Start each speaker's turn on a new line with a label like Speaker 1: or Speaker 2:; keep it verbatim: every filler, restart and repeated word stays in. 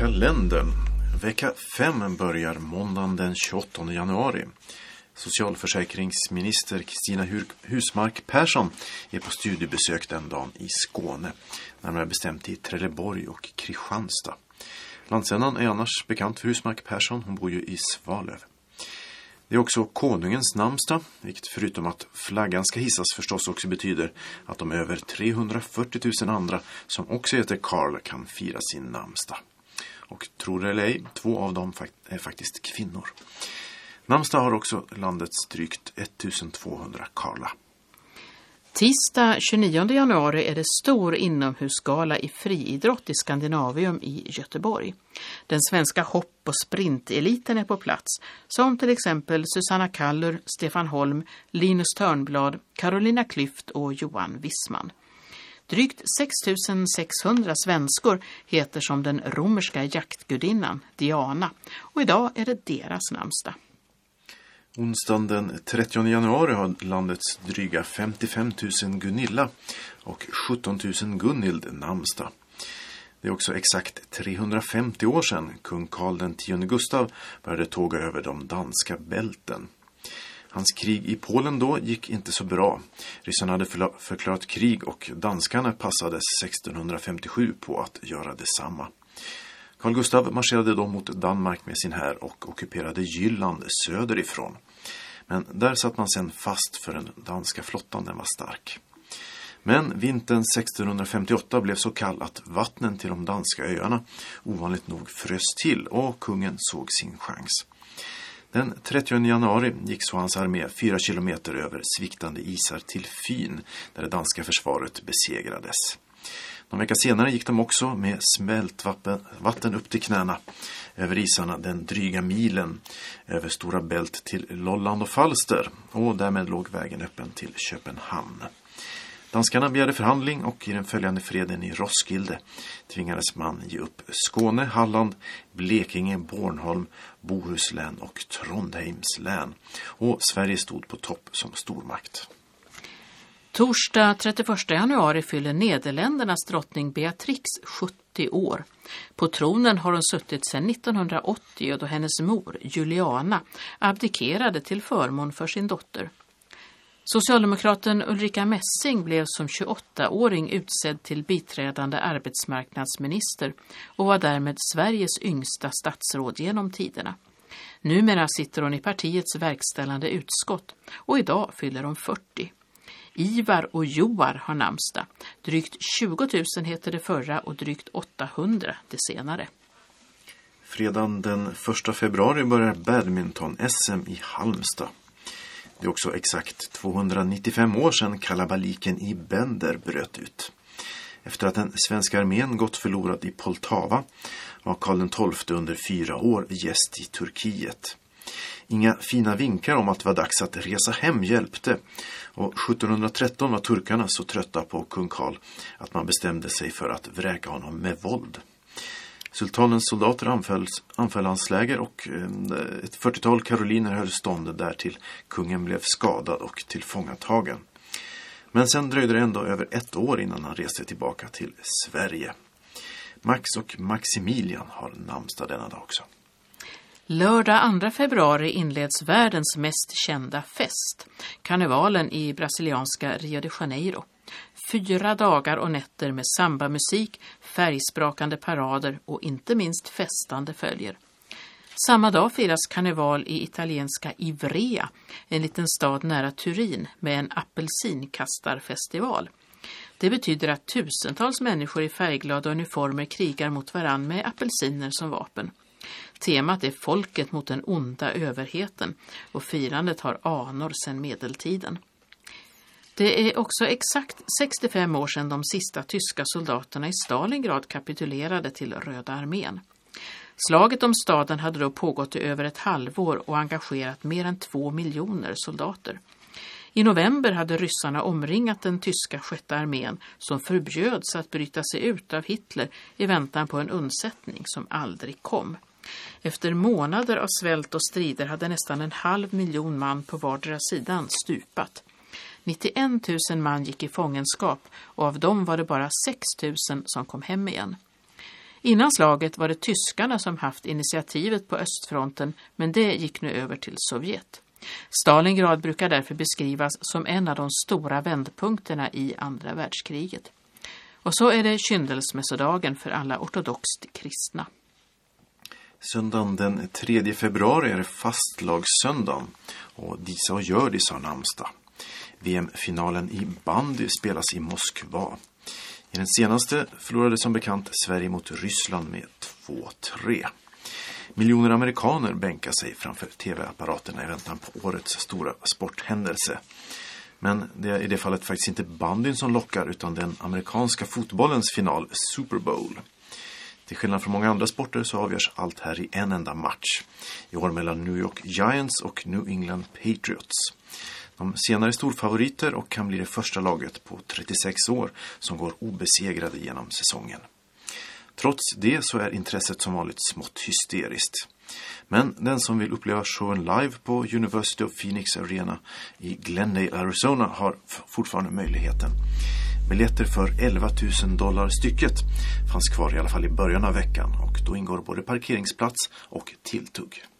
Speaker 1: Kalendern. Vecka fem börjar måndagen den tjugoåttonde januari. Socialförsäkringsminister Kristina Husmark Persson är på studiebesök den dagen i Skåne, närmare bestämt i Trelleborg och Kristianstad. Landsändan är annars bekant för Husmark Persson, hon bor ju i Svalöv. Det är också konungens namnsdag, vilket förutom att flaggan ska hissas förstås också betyder att de över trehundrafyrtio tusen andra som också heter Karl kan fira sin namnsdag. Och tror det eller ej, två av dem är faktiskt kvinnor. Namnsdag har också landets drygt ettusentvåhundra Karla.
Speaker 2: Tisdag tjugonionde januari är det stor inomhusgala i friidrott i Skandinavium i Göteborg. Den svenska hopp- och sprinteliten är på plats, som till exempel Susanna Kallur, Stefan Holm, Linus Törnblad, Carolina Klüft och Johan Wissman. Drygt sex tusen sexhundra svenskor heter som den romerska jaktgudinnan Diana, och idag är det deras namnsdag.
Speaker 1: Onsdagen den trettionde januari har landets dryga femtiofem tusen Gunilla och sjutton tusen Gunhild namnsdag. Det är också exakt trehundrafemtio år sedan kung Karl den tionde Gustav började tåga över de danska bälten. Hans krig i Polen då gick inte så bra. Ryssarna hade förklarat krig och danskarna passade sextonhundrafemtiosju på att göra detsamma. Carl Gustav marscherade då mot Danmark med sin här och ockuperade Jylland söderifrån. Men där satt man sen fast för den danska flottan, den var stark. Men vintern sextonhundrafemtioåtta blev så kall att vattnen till de danska öarna ovanligt nog frös till och kungen såg sin chans. Den trettionde januari gick så hans armé fyra kilometer över sviktande isar till Fyn där det danska försvaret besegrades. Någon vecka senare gick de också med smält vatten upp till knäna över isarna den dryga milen över Stora Bält till Lolland och Falster, och därmed låg vägen öppen till Köpenhamn. Danskarna begärde förhandling och i den följande freden i Roskilde tvingades man ge upp Skåne, Halland, Blekinge, Bornholm, Bohuslän och Trondheims län, och Sverige stod på topp som stormakt.
Speaker 2: Torsdag trettioförsta januari fyller Nederländernas drottning Beatrix sjuttio år. På tronen har hon suttit sedan nittonhundraåttio då hennes mor, Juliana, abdikerade till förmån för sin dotter. Socialdemokraten Ulrika Messing blev som tjugoåttaåring utsedd till biträdande arbetsmarknadsminister och var därmed Sveriges yngsta statsråd genom tiderna. Numera sitter hon i partiets verkställande utskott och idag fyller hon fyrtio. Ivar och Joar har namnsdag. Drygt tjugo tusen heter det förra och drygt åttahundra det senare.
Speaker 1: Fredagen den första februari börjar badminton-S M i Halmstad. Det är också exakt tvåhundranittiofem år sedan kalabaliken i Bender bröt ut. Efter att den svenska armén gått förlorad i Poltava var Karl den tolfte under fyra år gäst i Turkiet. Inga fina vinkar om att det var dags att resa hem hjälpte, och sjuttonhundratretton var turkarna så trötta på kung Karl att man bestämde sig för att vräka honom med våld. Sultanens soldater anföll, anföll hans läger och ett fyrtiotal karoliner höll stånd där till kungen blev skadad och tillfångatagen. Men sen dröjde det ändå över ett år innan han reste tillbaka till Sverige. Max och Maximilian har namnsdag denna dag också.
Speaker 2: Lördag andra februari inleds världens mest kända fest, karnevalen i brasilianska Rio de Janeiro. Fyra dagar och nätter med sambamusik, färgsprakande parader och inte minst festande följer. Samma dag firas karneval i italienska Ivrea, en liten stad nära Turin, med en apelsinkastarfestival. Det betyder att tusentals människor i färgglada uniformer krigar mot varann med apelsiner som vapen. Temat är folket mot den onda överheten, och firandet har anor sedan medeltiden. Det är också exakt sextiofem år sedan de sista tyska soldaterna i Stalingrad kapitulerade till Röda armén. Slaget om staden hade då pågått i över ett halvår och engagerat mer än två miljoner soldater. I november hade ryssarna omringat den tyska sjätte armén, som förbjöds att bryta sig ut av Hitler i väntan på en undsättning som aldrig kom. Efter månader av svält och strider hade nästan en halv miljon man på vardera sidan stupat. nittioen tusen man gick i fångenskap, och av dem var det bara sex tusen som kom hem igen. Innan slaget var det tyskarna som haft initiativet på östfronten, men det gick nu över till Sovjet. Stalingrad brukar därför beskrivas som en av de stora vändpunkterna i andra världskriget. Och så är det kyndelsmässodagen för alla ortodoxt kristna.
Speaker 1: Söndagen den tredje februari är det fastlagssöndagen och Disa och Hjördis har namnsdag. V M-finalen i bandy spelas i Moskva. I den senaste förlorade som bekant Sverige mot Ryssland med två tre. Miljoner amerikaner bänkar sig framför tv-apparaterna i väntan på årets stora sporthändelse. Men det är i det fallet faktiskt inte bandyn som lockar utan den amerikanska fotbollens final Super Bowl. Till skillnad från många andra sporter så avgörs allt här i en enda match. I år mellan New York Giants och New England Patriots. De senare är storfavoriter och kan bli det första laget på trettiosex år som går obesegrade genom säsongen. Trots det så är intresset som vanligt smått hysteriskt. Men den som vill uppleva showen live på University of Phoenix Arena i Glendale, Arizona har fortfarande möjligheten. Biljetter för elva tusen dollar stycket fanns kvar i alla fall i början av veckan och då ingår både parkeringsplats och tilltugg.